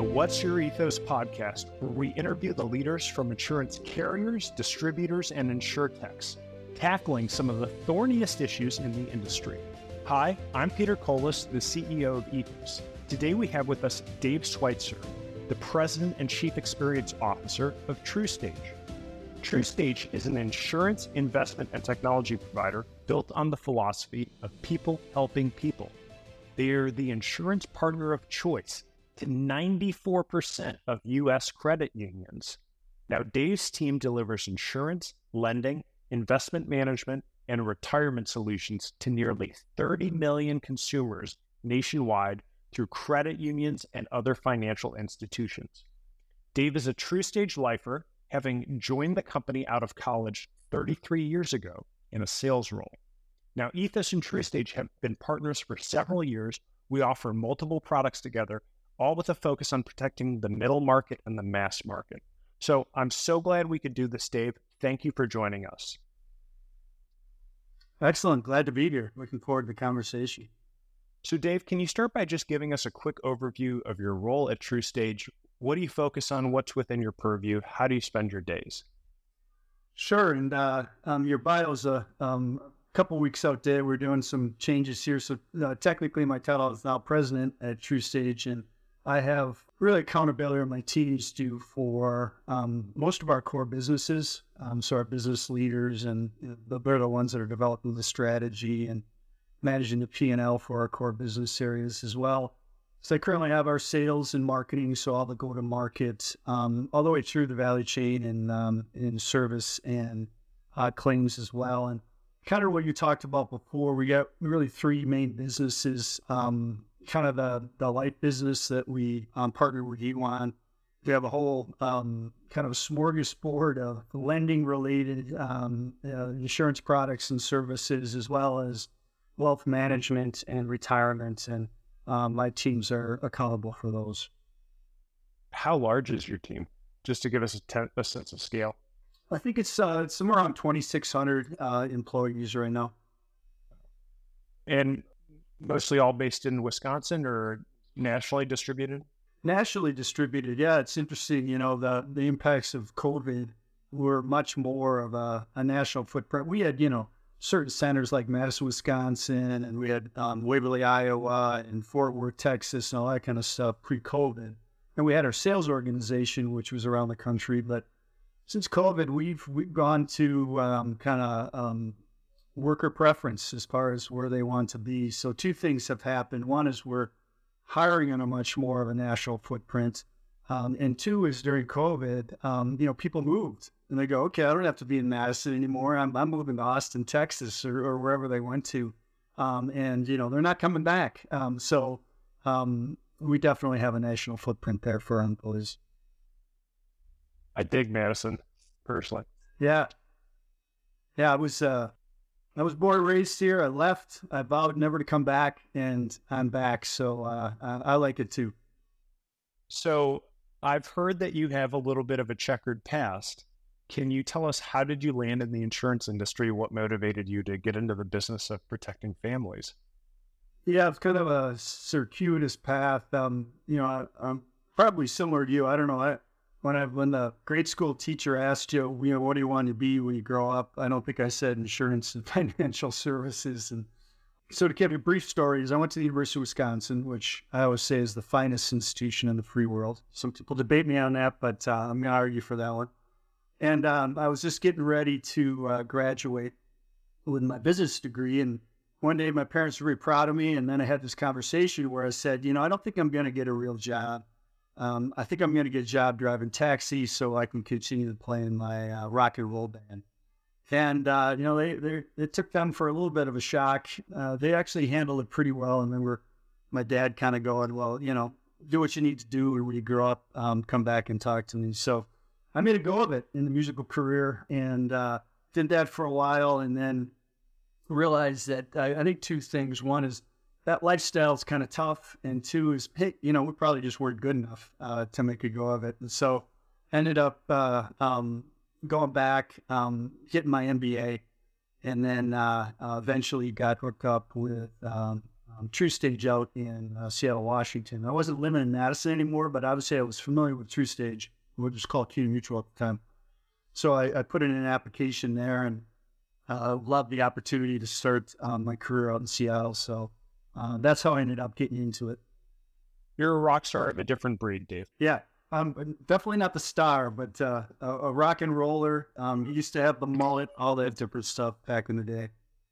What's Your Ethos podcast, where we interview the leaders from insurance carriers, distributors, and insurtechs, tackling some of the thorniest issues in the industry. Hi, I'm Peter Colas, the CEO of Ethos. Today we have with us Dave Schweitzer, the President and Chief Experience Officer of TruStage. TruStage is an insurance, investment, and technology provider built on the philosophy of people helping people. They are the insurance partner of choice to 94% of U.S. credit unions. Now, Dave's team delivers insurance, lending, investment management, and retirement solutions to nearly 30 million consumers nationwide through credit unions and other financial institutions. Dave is a TruStage lifer, having joined the company out of college 33 years ago in a sales role. Now, Ethos and TruStage have been partners for several years. We offer multiple products together, all with a focus on protecting the middle market and the mass market. So I'm so glad we could do this, Dave. Thank you for joining us. Excellent. Glad to be here. Looking forward to the conversation. So Dave, can you start by just giving us a quick overview of your role at TruStage? What do you focus on? What's within your purview? How do you spend your days? Sure. And your bio is a couple weeks outdated. We're doing some changes here. So technically my title is now president at TruStage, and I have really accountability on my teams do for most of our core businesses. So our business leaders and they're the ones that are developing the strategy and managing the P&L for our core business areas as well. So I currently have our sales and marketing, so all the go-to-market, all the way through the value chain and in service and claims as well. And kind of what you talked about before, we got really three main businesses. Kind of the life business that we partner with you on. We have a whole kind of a smorgasbord of lending-related insurance products and services, as well as wealth management and retirement, and my teams are accountable for those. How large is your team? Just to give us a sense of scale. I think it's somewhere around 2,600 employees right now. And mostly all based in Wisconsin or nationally distributed? Nationally distributed, yeah. It's interesting, the impacts of COVID were much more of a national footprint. We had, certain centers like Madison, Wisconsin, and we had Waverly, Iowa, and Fort Worth, Texas, and all that kind of stuff pre-COVID. And we had our sales organization, which was around the country. But since COVID, we've gone to kind of worker preference as far as where they want to be. So two things have happened. One is we're hiring on a much more of a national footprint. And two is during COVID, people moved. And they go, okay, I don't have to be in Madison anymore. I'm moving to Austin, Texas, or wherever they went to. And they're not coming back. So we definitely have a national footprint there for our employees. I dig Madison, personally. Yeah. I was born and raised here. I left. I vowed never to come back, and I'm back. So I like it too. So I've heard that you have a little bit of a checkered past. Can you tell us, how did you land in the insurance industry? What motivated you to get into the business of protecting families? Yeah, it's kind of a circuitous path. I'm probably similar to you. I don't know. When the grade school teacher asked you, what do you want to be when you grow up? I don't think I said insurance and financial services. And so to give you brief stories, I went to the University of Wisconsin, which I always say is the finest institution in the free world. Some people debate me on that, but I'm going to argue for that one. And I was just getting ready to graduate with my business degree. And one day my parents were very proud of me. And then I had this conversation where I said, I don't think I'm going to get a real job. I think I'm going to get a job driving taxis so I can continue to play in my rock and roll band. And, it took them for a little bit of a shock. They actually handled it pretty well. And then my dad kind of going, well, do what you need to do. Or when you grow up, come back and talk to me. So I made a go of it in the musical career and did that for a while, and then realized that I think two things. One is that lifestyle is kind of tough, and two is, hey, we probably just weren't good enough to make a go of it. And so ended up going back, getting my MBA, and then eventually got hooked up with True Stage out in Seattle, Washington. I wasn't living in Madison anymore, but obviously I was familiar with True Stage, which was called CUNA Mutual at the time. So I put in an application there and loved the opportunity to start my career out in Seattle. So that's how I ended up getting into it. You're a rock star of a different breed, Dave. Yeah, definitely not the star, but a rock and roller. He used to have the mullet, all that different stuff back in the day.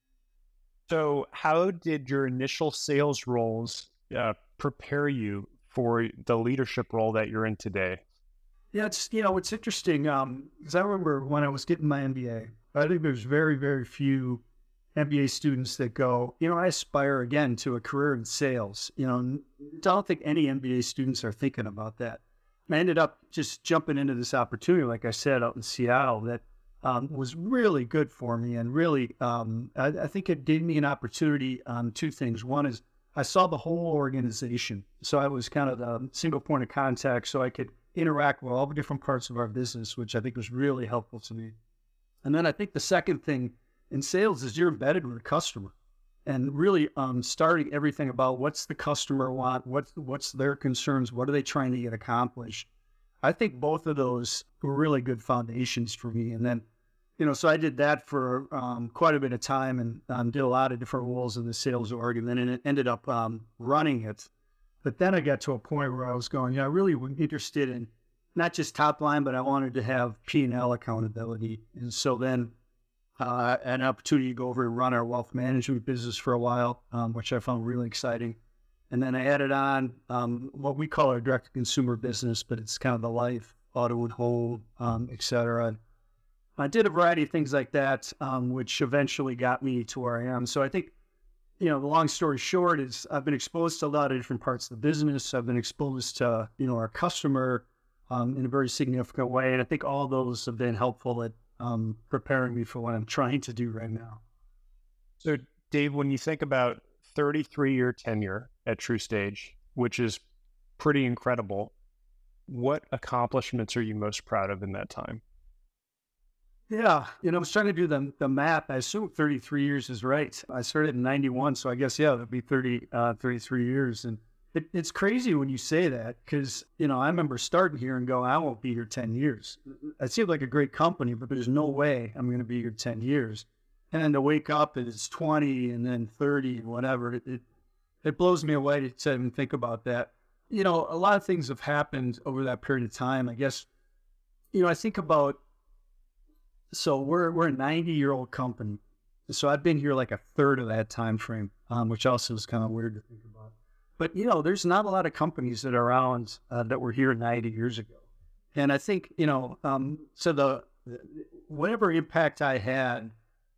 So how did your initial sales roles prepare you for the leadership role that you're in today? Yeah, it's interesting because I remember when I was getting my MBA, I think there's very, very few MBA students that go, I aspire again to a career in sales. I don't think any MBA students are thinking about that. I ended up just jumping into this opportunity, like I said, out in Seattle that was really good for me. And really, I think it gave me an opportunity on two things. One is I saw the whole organization. So I was kind of the single point of contact so I could interact with all the different parts of our business, which I think was really helpful to me. And then I think the second thing in sales is you're embedded with a customer and really starting everything about what's the customer want, what's their concerns, what are they trying to get accomplished. I think both of those were really good foundations for me. And then, so I did that for quite a bit of time and did a lot of different roles in the sales org, and then it ended up running it. But then I got to a point where I was going, I really was interested in not just top line, but I wanted to have P&L accountability. And so then an opportunity to go over and run our wealth management business for a while, which I found really exciting. And then I added on what we call our direct-to-consumer business, but it's kind of the life, auto and home, et cetera. And I did a variety of things like that, which eventually got me to where I am. So I think, the long story short is I've been exposed to a lot of different parts of the business. I've been exposed to, our customer in a very significant way. And I think all those have been helpful at preparing me for what I'm trying to do right now. So Dave, when you think about 33-year tenure at True Stage, which is pretty incredible, what accomplishments are you most proud of in that time? Yeah, I was trying to do the math. I assume 33 years is right. I started in 91, so I guess, it'd be 33 years. And it's crazy when you say that because, I remember starting here and going, I won't be here 10 years. It seemed like a great company, but there's no way I'm going to be here 10 years. And then to wake up and it's 20 and then 30 and whatever, it blows me away to even think about that. A lot of things have happened over that period of time. I guess, I think about, so we're a 90-year-old company. So I've been here like a third of that time frame, which also is kind of weird to think about. But, there's not a lot of companies that are around that were here 90 years ago. And I think, so whatever impact I had,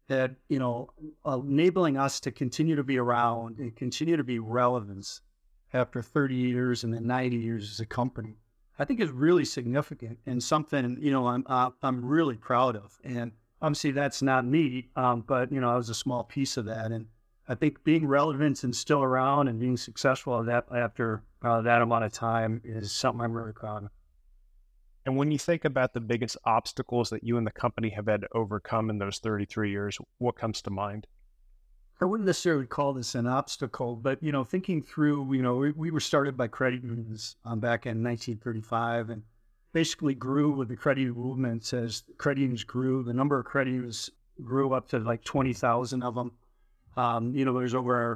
enabling us to continue to be around and continue to be relevant after 30 years and then 90 years as a company, I think is really significant and something, I'm really proud of. And obviously that's not me, but, I was a small piece of that. And I think being relevant and still around and being successful at that after that amount of time is something I'm really proud of. And when you think about the biggest obstacles that you and the company have had to overcome in those 33 years, what comes to mind? I wouldn't necessarily call this an obstacle, but, thinking through, we were started by credit unions back in 1935 and basically grew with the credit union movement. As credit unions grew, the number of credit unions grew up to like 20,000 of them. There's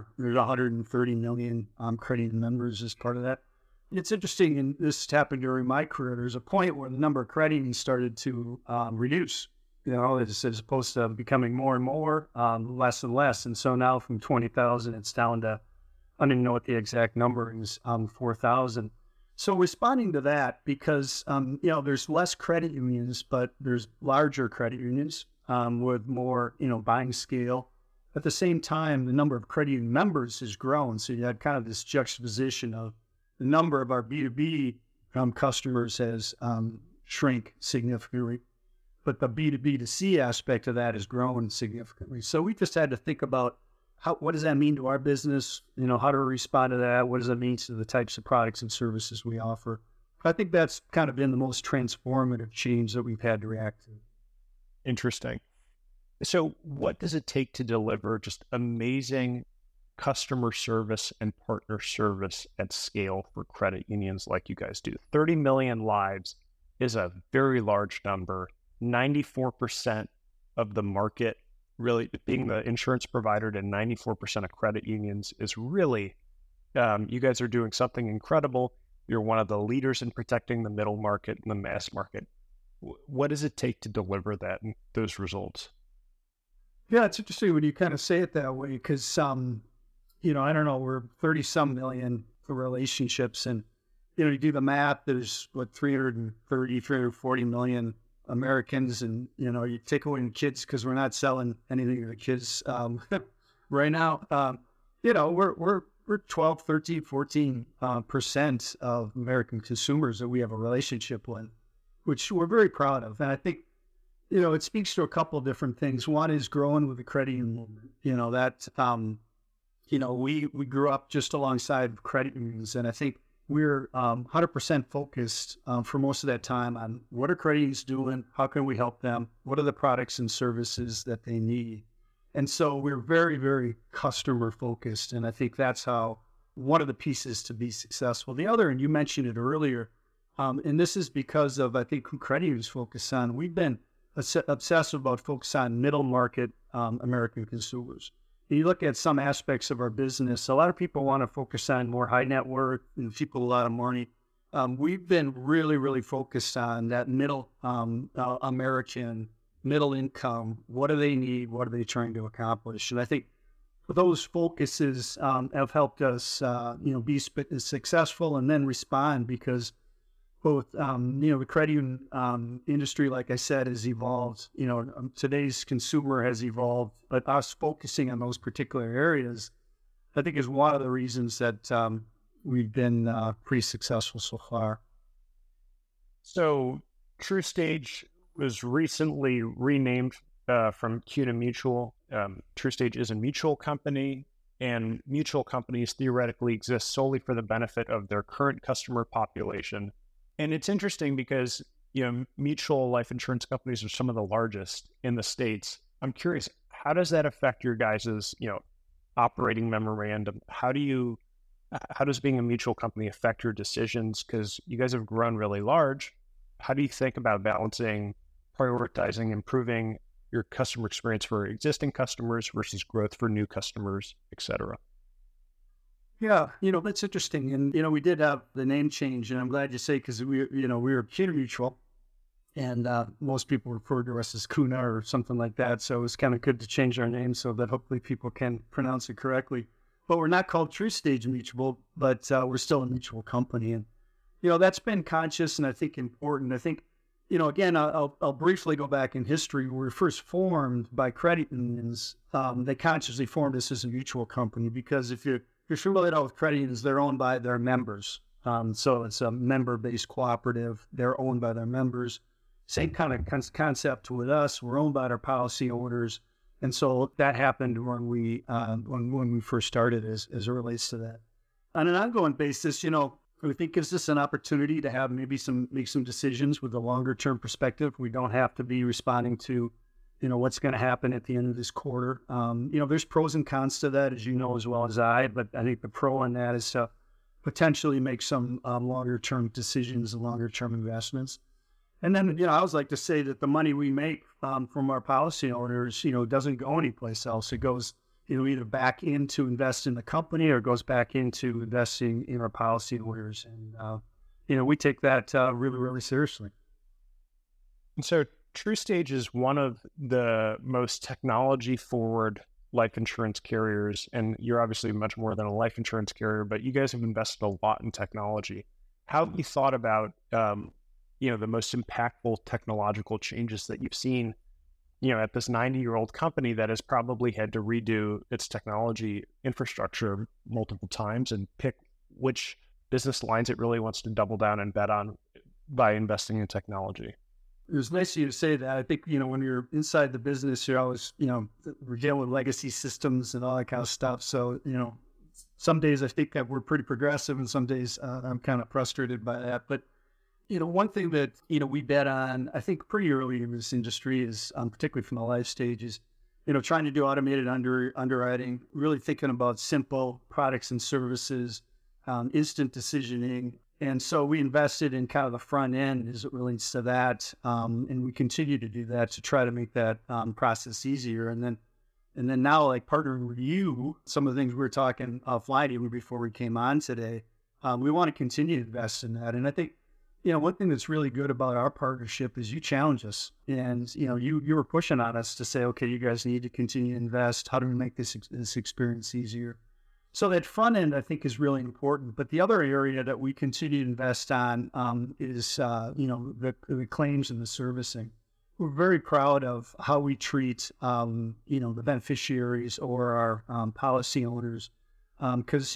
130 million credit union members as part of that. It's interesting, and this happened during my career, there's a point where the number of credit unions started to reduce. As opposed to becoming more and more, less and less. And so now from 20,000, it's down to, I don't even know what the exact number is, 4,000. So responding to that, because, there's less credit unions, but there's larger credit unions with more, buying scale. At the same time, the number of credit union members has grown. So you had kind of this juxtaposition of the number of our B2B customers has shrink significantly. But the B2B2C aspect of that has grown significantly. So we just had to think about what does that mean to our business? How do we respond to that? What does that mean to the types of products and services we offer? I think that's kind of been the most transformative change that we've had to react to. Interesting. So what does it take to deliver just amazing customer service and partner service at scale for credit unions like you guys do. 30 million lives is a very large number. 94% of the market, really being the insurance provider to 94% of credit unions is really, you guys are doing something incredible. You're one of the leaders in protecting the middle market and the mass market. What does it take to deliver those results? Yeah, it's interesting when you kind of say it that way because, I don't know, we're 30 some million for relationships. And, you do the math, there's 340 million Americans. And, you take away the kids because we're not selling anything to the kids right now. We're 12, 13, 14% of American consumers that we have a relationship with, which we're very proud of. And I think, it speaks to a couple of different things. One is growing with the credit union movement. We grew up just alongside credit unions. And I think we're 100% focused for most of that time on what are credit unions doing? How can we help them? What are the products and services that they need? And so we're very, very customer focused. And I think that's how one of the pieces to be successful. The other, and you mentioned it earlier, and this is because of, I think, who credit unions focus on. We've been obsessive about focus on middle market American consumers. And you look at some aspects of our business, a lot of people want to focus on more high net worth and people with a lot of money. We've been really, really focused on that middle American, middle income. What do they need? What are they trying to accomplish? And I think those focuses have helped us, be successful and then respond because both, the credit union industry, like I said, has evolved. Today's consumer has evolved, but us focusing on those particular areas, I think, is one of the reasons that we've been pretty successful so far. So TruStage was recently renamed from CUNA Mutual. TruStage is a mutual company, and mutual companies theoretically exist solely for the benefit of their current customer population. And it's interesting because, mutual life insurance companies are some of the largest in the States. I'm curious, how does that affect your guys's, operating memorandum? How does being a mutual company affect your decisions? Because you guys have grown really large. How do you think about balancing, prioritizing, improving your customer experience for existing customers versus growth for new customers, et cetera? Yeah, that's interesting. And, we did have the name change, and I'm glad you say, because we were CUNA Mutual, and most people refer to us as CUNA or something like that. So it was kind of good to change our name so that hopefully people can pronounce it correctly. But we're not called TruStage Mutual, but we're still a mutual company. And, that's been conscious and I think important. I think, again, I'll briefly go back in history. We were first formed by credit unions. They consciously formed us as a mutual company because if you're familiar with credit unions, they're owned by their members. So it's a member-based cooperative. They're owned by their members. Same kind of concept with us. We're owned by our policy owners. And so that happened when we first started as it relates to that. On an ongoing basis, we think gives us an opportunity to have maybe make some decisions with a longer term perspective. We don't have to be responding to, what's going to happen at the end of this quarter. There's pros and cons to that, as you know as well as I, but I think the pro in that is to potentially make some longer term decisions and longer term investments. And then, I always like to say that the money we make from our policy owners, doesn't go anyplace else. It goes, either back in to invest in the company or goes back into investing in our policy owners. And, we take that really, really seriously. And so TruStage is one of the most technology-forward life insurance carriers, and you're obviously much more than a life insurance carrier, but you guys have invested a lot in technology. How have you thought about, the most impactful technological changes that you've seen, at this 90-year-old company that has probably had to redo its technology infrastructure multiple times and pick which business lines it really wants to double down and bet on by investing in technology? It was nice of you to say that. I think, when you're inside the business, you're always, we're dealing with legacy systems and all that kind of stuff. So, some days I think that we're pretty progressive and some days I'm kind of frustrated by that. But, one thing that, we bet on, I think pretty early in this industry is, particularly from the life stages, trying to do automated underwriting, really thinking about simple products and services, instant decisioning. And so we invested in kind of the front end as it relates to that. And we continue to do that to try to make that process easier. And then now, like partnering with you, some of the things we were talking offline even before we came on today, we want to continue to invest in that. And I think, one thing that's really good about our partnership is you challenge us, and you were pushing on us to say, okay, you guys need to continue to invest. How do we make this experience easier? So that front end, I think, is really important. But the other area that we continue to invest on is, the claims and the servicing. We're very proud of how we treat, the beneficiaries or our policy owners, because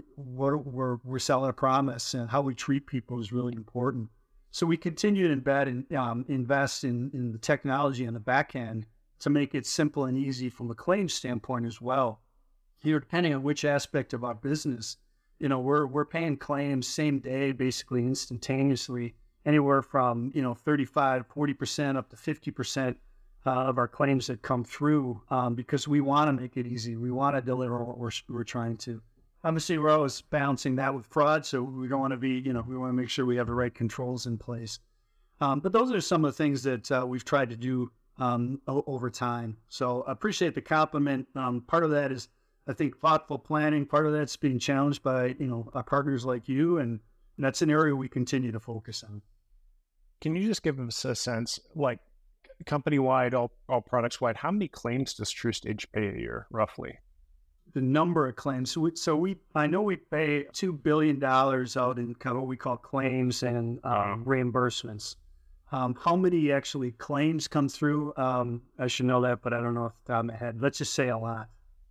we're selling a promise, and how we treat people is really important. So we continue to invest in the technology on the back end to make it simple and easy from a claims standpoint as well. Depending on which aspect of our business, we're paying claims same day, basically instantaneously, anywhere from 35, 40% up to 50% of our claims that come through, because we want to make it easy. We want to deliver what we're trying to. Obviously, we're always balancing that with fraud, so we don't want to be, we want to make sure we have the right controls in place. But those are some of the things that we've tried to do over time. So I appreciate the compliment. Part of that is, I think, thoughtful planning. Part of that's being challenged by, our partners like you, and that's an area we continue to focus on. Can you just give us a sense, like company-wide, all products-wide, how many claims does TruStage pay a year, roughly? The number of claims. I know we pay $2 billion out in kind of what we call claims and reimbursements. How many actually claims come through? I should know that, but I don't know off the top of my head. Let's just say a lot.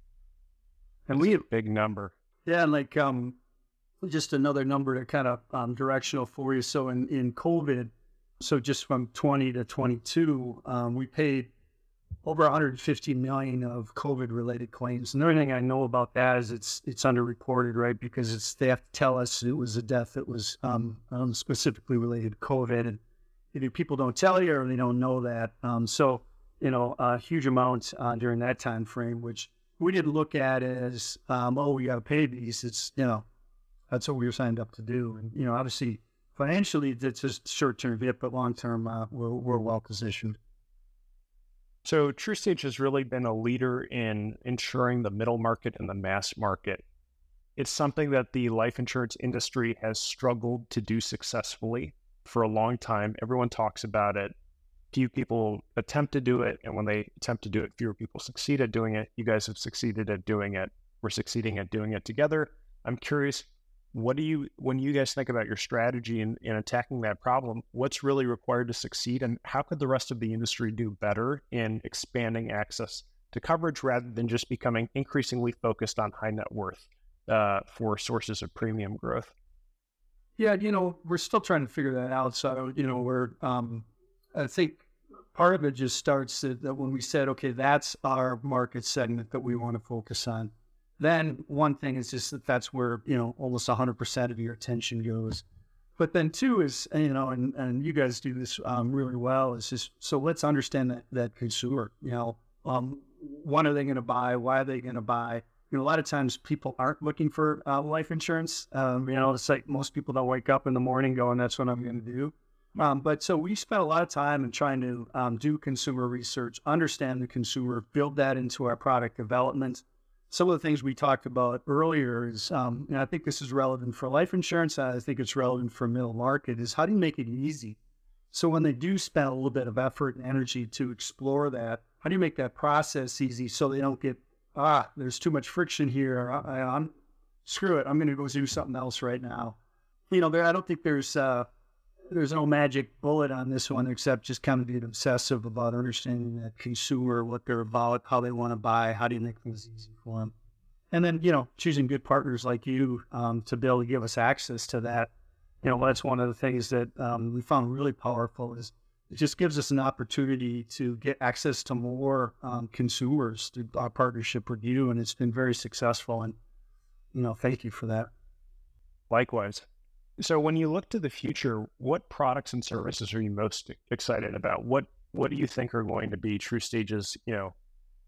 And That's a big number. Yeah, like just another number to kind of directional for you. So in COVID, so just from 20 to 22, we paid over 150 million of COVID-related claims. And the only thing I know about that is it's underreported, right? Because they have to tell us it was a death that was specifically related to COVID, and either people don't tell you or they don't know that. So a huge amount during that time frame, which we didn't look at as, we got to pay these. It's, that's what we were signed up to do. And, obviously, financially, it's just short-term hit, but long-term, we're well-positioned. So TruStage has really been a leader in ensuring the middle market and the mass market. It's something that the life insurance industry has struggled to do successfully for a long time. Everyone talks about it. Few people attempt to do it, and when they attempt to do it, fewer people succeed at doing it. You guys have succeeded at doing it. We're succeeding at doing it together. I'm curious, when you guys think about your strategy in attacking that problem, what's really required to succeed, and how could the rest of the industry do better in expanding access to coverage rather than just becoming increasingly focused on high net worth for sources of premium growth? Yeah, we're still trying to figure that out. So, I think part of it just starts that when we said, okay, that's our market segment that we want to focus on. Then one thing is just that's where, almost 100% of your attention goes. But then two is, and you guys do this really well, is just, so let's understand that consumer, what are they going to buy? Why are they going to buy? A lot of times people aren't looking for life insurance. It's like most people don't wake up in the morning going, that's what I'm going to do. But so we spent a lot of time in trying to do consumer research, understand the consumer, build that into our product development. Some of the things we talked about earlier is, and I think this is relevant for life insurance, I think it's relevant for middle market, is how do you make it easy? So when they do spend a little bit of effort and energy to explore that, how do you make that process easy so they don't get, there's too much friction here, screw it, I'm going to go do something else right now. I don't think there's no magic bullet on this one, except just kind of being obsessive about understanding that consumer, what they're about, how they want to buy, how do you make things easy for them. And then, choosing good partners like you to be able to give us access to that. That's one of the things that we found really powerful is it just gives us an opportunity to get access to more consumers through our partnership with you. And it's been very successful. And, thank you for that. Likewise. So when you look to the future, what products and services are you most excited about? What do you think are going to be TruStage's,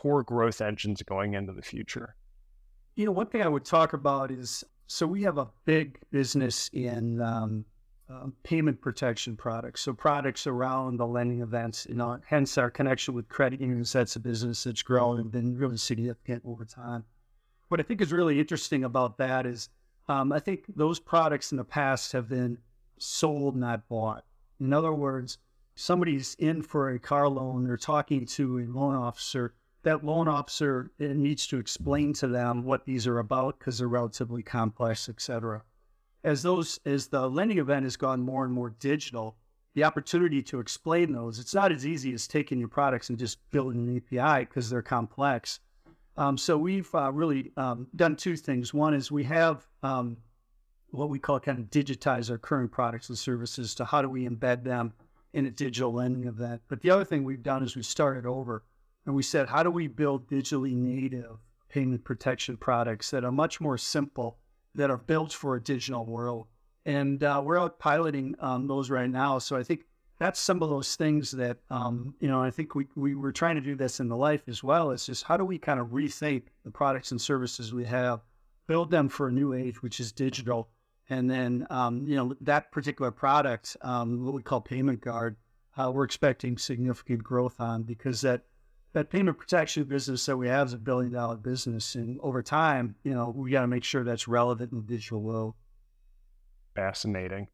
core growth engines going into the future? One thing I would talk about is, so we have a big business in payment protection products. So products around the lending events, hence our connection with credit unions. That's a business that's grown and been really significant over time. What I think is really interesting about that is I think those products in the past have been sold, not bought. In other words, somebody's in for a car loan, they're talking to a loan officer. That loan officer needs to explain to them what these are about because they're relatively complex, et cetera. As the lending event has gone more and more digital, the opportunity to explain those, it's not as easy as taking your products and just building an API because they're complex. So we've really done two things. One is we have what we call kind of digitize our current products and services to how do we embed them in a digital lending event. But the other thing we've done is we started over and we said, how do we build digitally native payment protection products that are much more simple, that are built for a digital world? And we're out piloting those right now. So I think that's some of those things that, I think we were trying to do this in the life as well. It's just how do we kind of rethink the products and services we have, build them for a new age, which is digital. And then, that particular product, what we call Payment Guard, we're expecting significant growth on because that payment protection business that we have is $1 billion business. And over time, we got to make sure that's relevant in the digital world. Fascinating.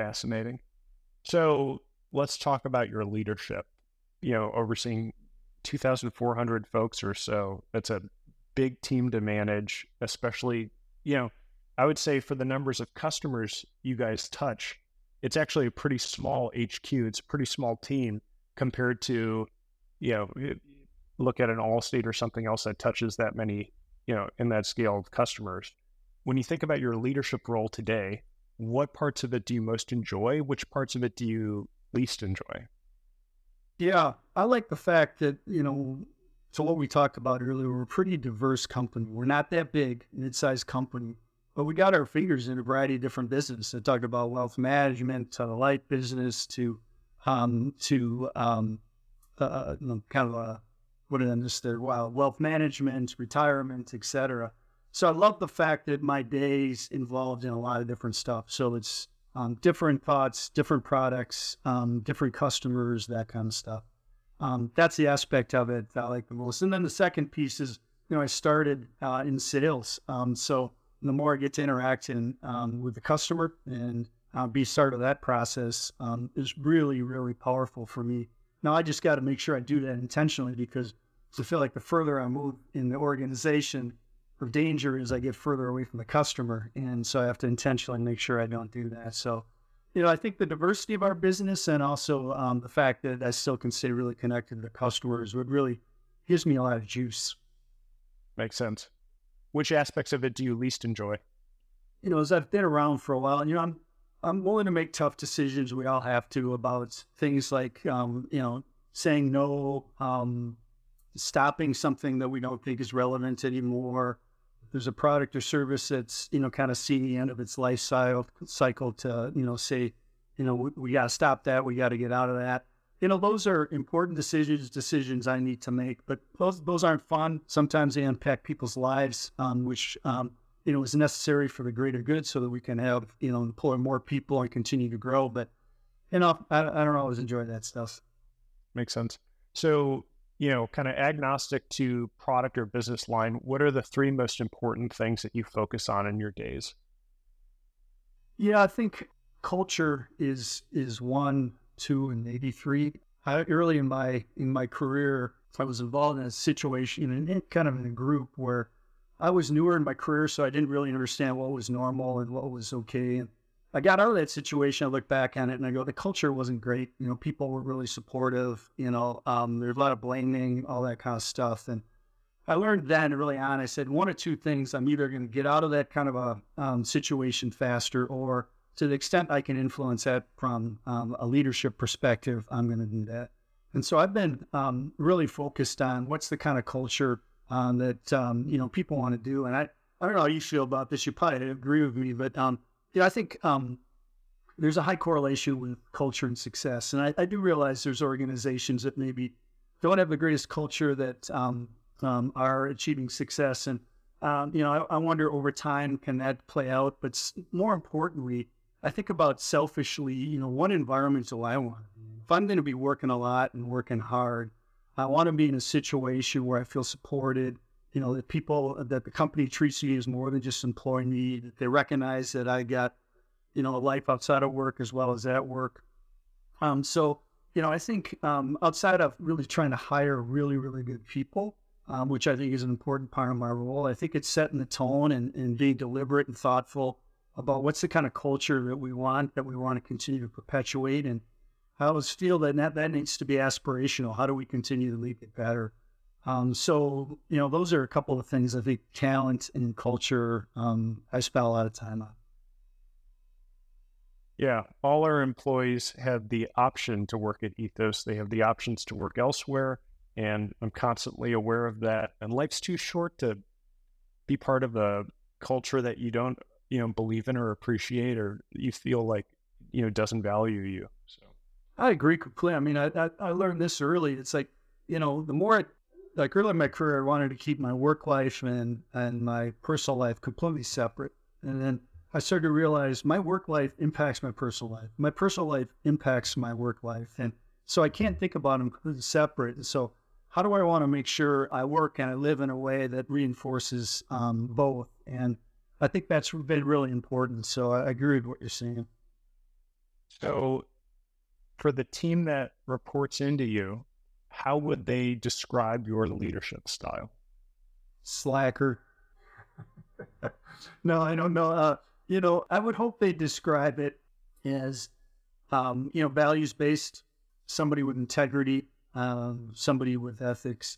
So let's talk about your leadership, overseeing 2,400 folks or so. That's a big team to manage, especially, I would say for the numbers of customers you guys touch, it's actually a pretty small HQ. It's a pretty small team compared to, look at an Allstate or something else that touches that many, in that scale of customers. When you think about your leadership role today, what parts of it do you most enjoy? Which parts of it do you least enjoy? Yeah, I like the fact that, to what we talked about earlier, we're a pretty diverse company. We're not that big, mid-sized company, but we got our fingers in a variety of different businesses. I talked about wealth management, to the light business, to kind of wealth management, retirement, et cetera. So I love the fact that my day's involved in a lot of different stuff. So it's different thoughts, different products, different customers, that kind of stuff. That's the aspect of it that I like the most. And then the second piece is, I started in sales. So the more I get to interact with the customer and be part of that process is really, really powerful for me. Now, I just got to make sure I do that intentionally because I feel like the further I move in the organization, the danger is I get further away from the customer. And so I have to intentionally make sure I don't do that. So, I think the diversity of our business and also the fact that I still can stay really connected to the customers would really gives me a lot of juice. Makes sense. Which aspects of it do you least enjoy? As I've been around for a while, and I'm willing to make tough decisions. We all have to about things like, saying no, stopping something that we don't think is relevant anymore. If there's a product or service that's, kind of seeing the end of its life cycle to, say, we got to stop that. We got to get out of that. Those are important decisions I need to make, but those aren't fun. Sometimes they impact people's lives, which, is necessary for the greater good so that we can have, employ more people and continue to grow. But, I don't always enjoy that stuff. Makes sense. So, kind of agnostic to product or business line, what are the three most important things that you focus on in your days? Yeah, I think culture is 1, 2, and maybe 3. Early in my career, I was involved in a situation in kind of in a group where I was newer in my career, so I didn't really understand what was normal and what was okay. And I got out of that situation. I look back on it and I go, the culture wasn't great. People were really supportive. There's a lot of blaming, all that kind of stuff. And I learned then early on, I said, one or two things. I'm either going to get out of that kind of a situation faster, or to the extent I can influence that from a leadership perspective, I'm going to do that. And so I've been really focused on what's the kind of culture that, people want to do. And I don't know how you feel about this. You probably agree with me, but I think there's a high correlation with culture and success. And I do realize there's organizations that maybe don't have the greatest culture that, are achieving success. And, I wonder over time, can that play out? But more importantly, I think about selfishly, what environment do I want? If I'm going to be working a lot and working hard, I want to be in a situation where I feel supported, that the company treats me as more than just employing me, that they recognize that I got, a life outside of work as well as at work. I think outside of really trying to hire really, really good people, which I think is an important part of my role, I think it's setting the tone and being deliberate and thoughtful about what's the kind of culture that we want to continue to perpetuate. And I always feel that needs to be aspirational. How do we continue to make it better? Those are a couple of things I think talent and culture, I spend a lot of time on. Yeah, all our employees have the option to work at Ethos. They have the options to work elsewhere, and I'm constantly aware of that. And life's too short to be part of a culture that you don't, believe in or appreciate, or you feel like, doesn't value you. So I agree completely. I mean, I learned this early. It's like, the more early in my career, I wanted to keep my work life and my personal life completely separate. And then I started to realize my work life impacts my personal life. My personal life impacts my work life. And so I can't think about them completely separate. And so how do I want to make sure I work and I live in a way that reinforces both? And I think that's been really important. So I agree with what you're saying. So for the team that reports into you, how would they describe your leadership style? Slacker. No, I don't know. I would hope they describe it as, values-based, somebody with integrity, somebody with ethics.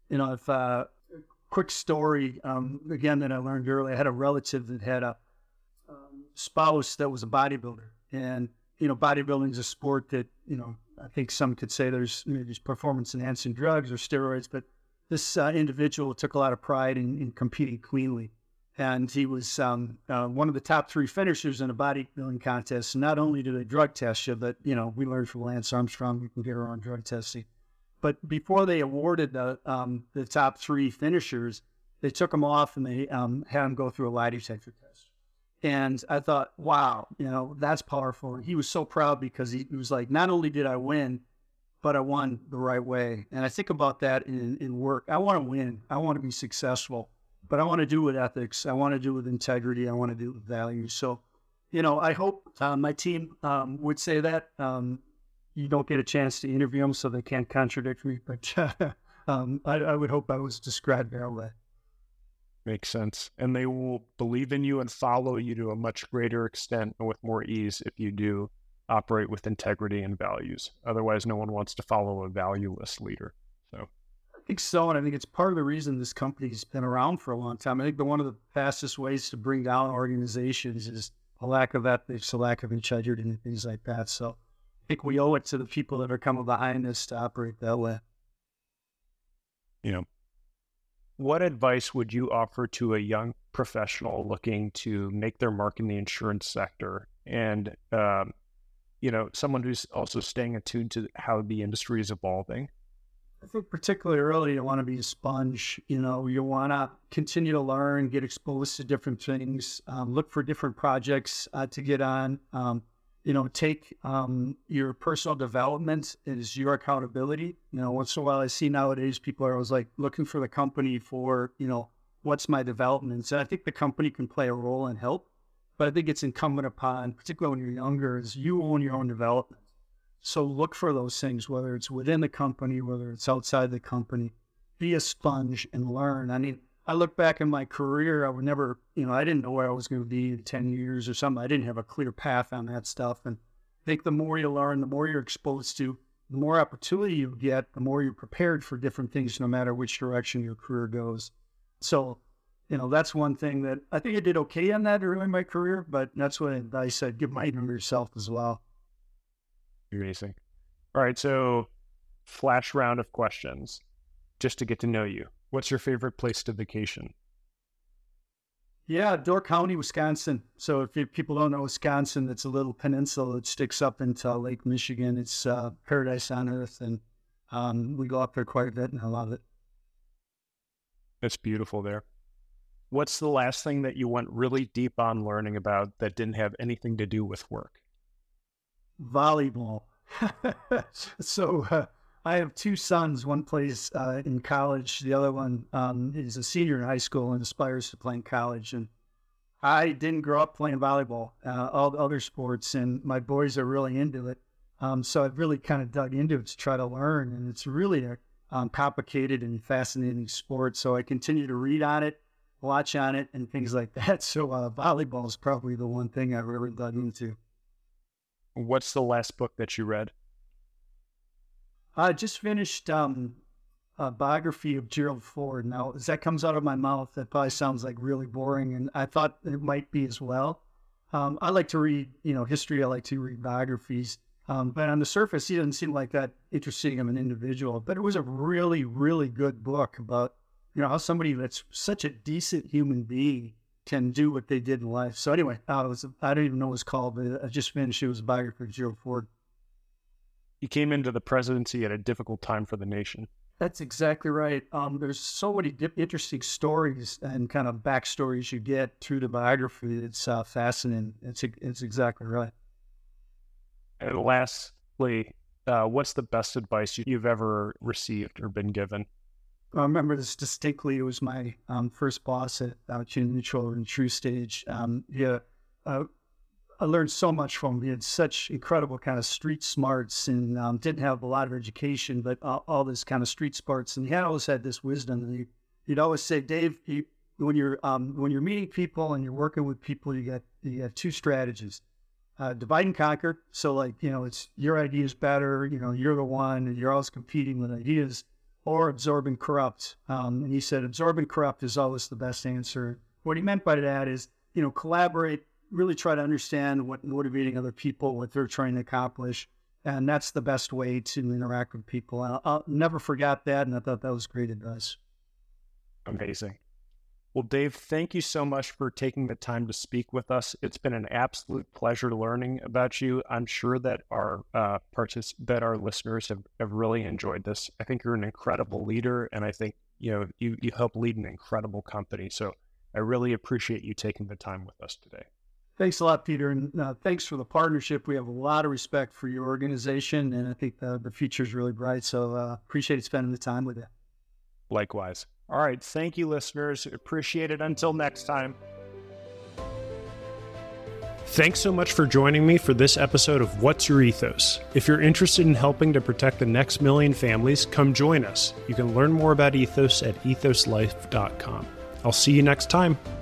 Quick story, again, that I learned early. I had a relative that had a spouse that was a bodybuilder. And, bodybuilding is a sport that, I think some could say there's performance-enhancing drugs or steroids, but this individual took a lot of pride in competing cleanly. And he was one of the top 3 finishers in a bodybuilding contest. Not only do they drug test you, but, we learned from Lance Armstrong, you can get around drug testing. But before they awarded the top 3 finishers, they took them off and they had them go through a lie detector test. And I thought, wow, that's powerful. And he was so proud because he was like, not only did I win, but I won the right way. And I think about that in work. I want to win. I want to be successful, but I want to do it with ethics. I want to do it with integrity. I want to do it with values. So, I hope my team would say that. You don't get a chance to interview them, so they can't contradict me. But I would hope I was described that way. Makes sense. And they will believe in you and follow you to a much greater extent and with more ease if you do operate with integrity and values. Otherwise, no one wants to follow a valueless leader. So I think so. And I think it's part of the reason this company's been around for a long time. I think one of the fastest ways to bring down organizations is a lack of ethics, a lack of integrity, and things like that. So I think we owe it to the people that are coming behind us to operate that way. What advice would you offer to a young professional looking to make their mark in the insurance sector and, someone who's also staying attuned to how the industry is evolving? I think particularly early, you want to be a sponge. You want to continue to learn, get exposed to different things, look for different projects to get on. Take your personal development as your accountability. Once in a while I see nowadays people are always like looking for the company for, what's my development. So I think the company can play a role and help, but I think it's incumbent upon, particularly when you're younger, is you own your own development. So look for those things, whether it's within the company, whether it's outside the company, be a sponge and learn. I mean, I look back in my career, I would never, I didn't know where I was going to be in 10 years or something. I didn't have a clear path on that stuff. And I think the more you learn, the more you're exposed to, the more opportunity you get, the more you're prepared for different things, no matter which direction your career goes. So, that's one thing that I think I did okay on that early in my career, but that's what I said, give my to yourself as well. Amazing. All right. So flash round of questions just to get to know you. What's your favorite place to vacation? Yeah, Door County, Wisconsin. So if people don't know Wisconsin, it's a little peninsula that sticks up into Lake Michigan. It's paradise on earth, and we go up there quite a bit, and I love it. It's beautiful there. What's the last thing that you went really deep on learning about that didn't have anything to do with work? Volleyball. So I have two sons. One plays in college. The other one is a senior in high school and aspires to play in college. And I didn't grow up playing volleyball, all the other sports, and my boys are really into it. So I've really kind of dug into it to try to learn. And it's really a complicated and fascinating sport. So I continue to read on it, watch on it, and things like that. So volleyball is probably the one thing I've really dug into. What's the last book that you read? I just finished a biography of Gerald Ford. Now, as that comes out of my mouth, that probably sounds like really boring, and I thought it might be as well. I like to read, history. I like to read biographies. But on the surface, he doesn't seem like that interesting of an individual. But it was a really, really good book about, how somebody that's such a decent human being can do what they did in life. So anyway, I don't even know what it's called, but I just finished. It was a biography of Gerald Ford. You came into the presidency at a difficult time for the nation. That's exactly right. There's so many interesting stories and kind of backstories you get through the biography. It's fascinating. It's exactly right. And lastly, what's the best advice you've ever received or been given? I remember this distinctly. It was my first boss at Union Mutual in TruStage. I learned so much from him. He had such incredible kind of street smarts and didn't have a lot of education, but all this kind of street smarts. And he always had this wisdom. And he'd always say, Dave, when you're meeting people and you're working with people, you got two strategies. Divide and conquer. So it's your idea is better, you're the one, and you're always competing with ideas. Or absorb and corrupt. And he said, absorb and corrupt is always the best answer. What he meant by that is, collaborate, really try to understand what motivating other people, what they're trying to accomplish. And that's the best way to interact with people. I'll never forget that. And I thought that was great advice. Amazing. Well, Dave, thank you so much for taking the time to speak with us. It's been an absolute pleasure learning about you. I'm sure that our listeners have really enjoyed this. I think you're an incredible leader, and I think you help lead an incredible company. So I really appreciate you taking the time with us today. Thanks a lot, Peter, and thanks for the partnership. We have a lot of respect for your organization, and I think the future is really bright. So appreciate spending the time with you. Likewise. All right. Thank you, listeners. Appreciate it. Until next time. Thanks so much for joining me for this episode of What's Your Ethos? If you're interested in helping to protect the next million families, come join us. You can learn more about Ethos at ethoslife.com. I'll see you next time.